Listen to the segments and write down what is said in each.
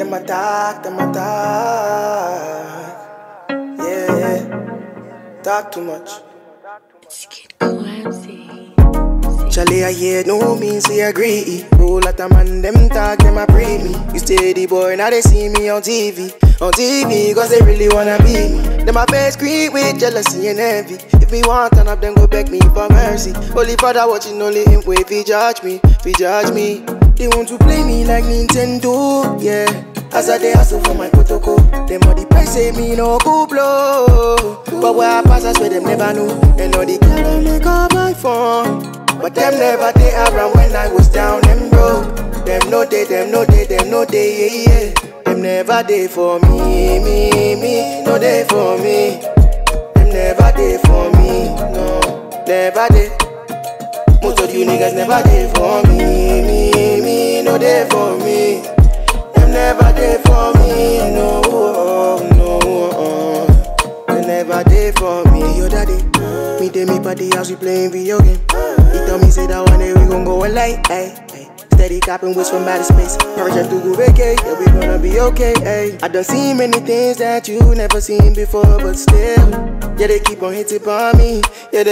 them attack. Yeah, talk too much. Charlie, I hear no means we agree. Roll at a man, them talk, them a pre me. You steady boy, now they see me on TV. On TV, cause they really wanna be me. Them my face scream with jealousy and envy. If me want turn up, then go beg me for mercy. Holy Father watching, only him wait, fi judge me. They want to play me like Nintendo, yeah. As I dey hustle for my protocol, them all the price say me no go blow. But where I pass, I swear them never know. And all the girl them they call my phone, but them never they around when I was down and broke. Them no day, yeah. Them never day for me, no day for me. Them never day for me, no, never day. Most of you niggas never day for me, no day for me. Them never day for me, no, They never day for me, yo daddy. Me day me party house, we playing video game. He tell me say that one day we gon' go a light, ayy. Steady copping whips from outer space. Purge up to go vacay, yeah we gonna be okay, ayy. I done seen many things that you never seen before, but still, yeah they keep on hitting on me,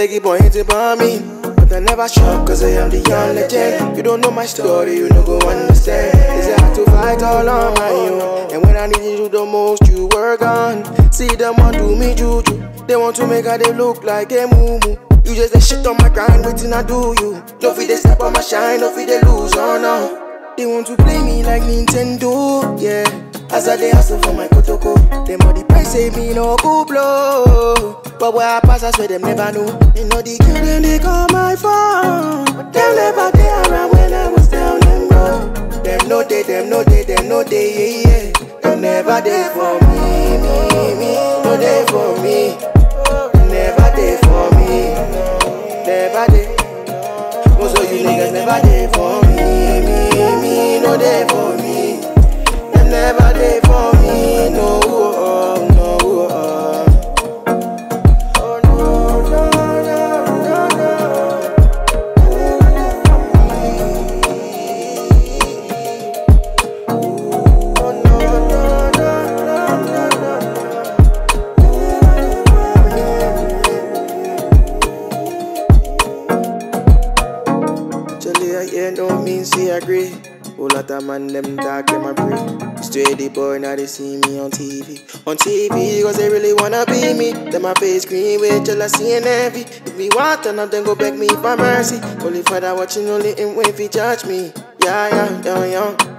But I never shock cause I am the young legend. You don't know my story, you no go understand. They say I had to fight all on my own, and when I need you the most, you were gone. See them want to me juju, they want to make her they look like a moo. You just a shit on my grind, waiting I do you. No feed they step on my shine, no feed they lose, oh no. They want to play me like Nintendo, yeah. As I dey hustle for my protocol, them all the price say me no go blow. But where I pass, I swear them never know. They know the girl them they call my phone, but them never they around when I was down and broke. Them no day, yeah. Them never there for me, no day for me. Never there for me, never there. Most of you niggas never there for me, no day for me. Them never there for me, no, yeah, don't mean say agree. Whole lot of man, them talk, them a pray. Steady boy, now they see me on TV. On TV, cause they really wanna be me. Them my face green with jealousy and envy. If me want turn up, then go beg me for mercy. Holy Father watching, only him wait fi judge me. Yeah,